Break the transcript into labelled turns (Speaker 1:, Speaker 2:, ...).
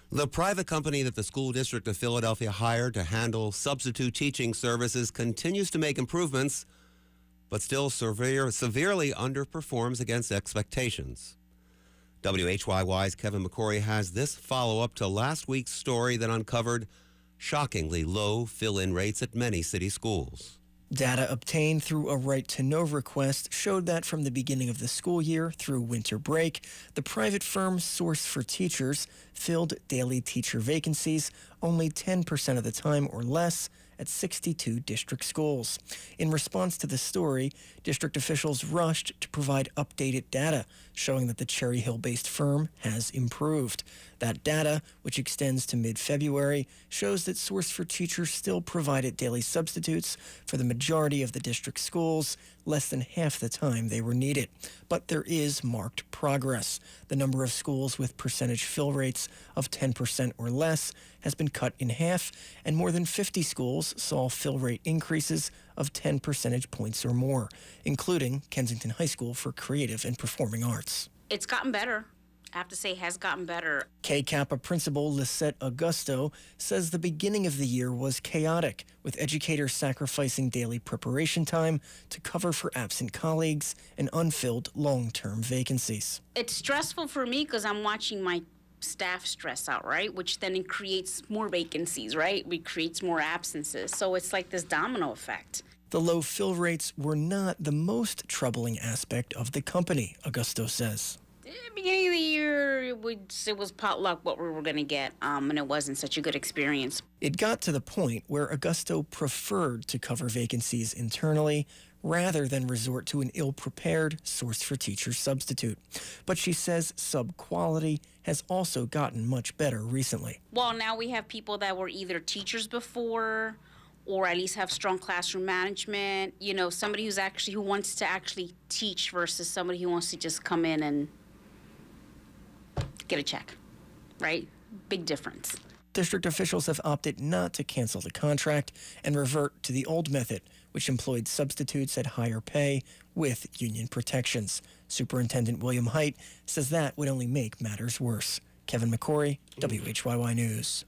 Speaker 1: The private company that the School District of Philadelphia hired to handle substitute teaching services continues to make improvements, but still severely underperforms against expectations. WHYY's Kevin McCory has this follow-up to last week's story that uncovered shockingly low fill-in rates at many city schools.
Speaker 2: Data obtained through a right-to-know request showed that from the beginning of the school year through winter break, the private firm Source for Teachers filled daily teacher vacancies only 10% of the time or less at 62 district schools. In response to the story, district officials rushed to provide updated data showing that the Cherry Hill-based firm has improved. That data, which extends to mid-February, shows that Source for Teachers still provided daily substitutes for the majority of the district schools, less than half the time they were needed. But there is marked progress. The number of schools with percentage fill rates of 10% or less has been cut in half, and more than 50 schools saw fill rate increases of 10 percentage points or more, including Kensington High School for Creative and Performing Arts.
Speaker 3: It's gotten better. I have to say, it has gotten better.
Speaker 2: K-Kappa principal Lisette Augusto says the beginning of the year was chaotic, with educators sacrificing daily preparation time to cover for absent colleagues and unfilled long-term vacancies.
Speaker 3: It's stressful for me because I'm watching my staff stress out, right? Which then it creates more vacancies, right? It creates more absences. So it's like this domino effect.
Speaker 2: The low fill rates were not the most troubling aspect of the company, Augusto says.
Speaker 3: At the beginning of the year, it was potluck what we were going to get, and it wasn't such a good experience.
Speaker 2: It got to the point where Augusto preferred to cover vacancies internally rather than resort to an ill-prepared Source for Teachers substitute. But she says sub-quality has also gotten much better recently.
Speaker 3: Well, now we have people that were either teachers before or at least have strong classroom management, somebody who wants to actually teach versus somebody who wants to just come in and get a check, right? Big difference.
Speaker 2: District officials have opted not to cancel the contract and revert to the old method, which employed substitutes at higher pay with union protections. Superintendent William Height says that would only make matters worse. Kevin McCory, WHYY News.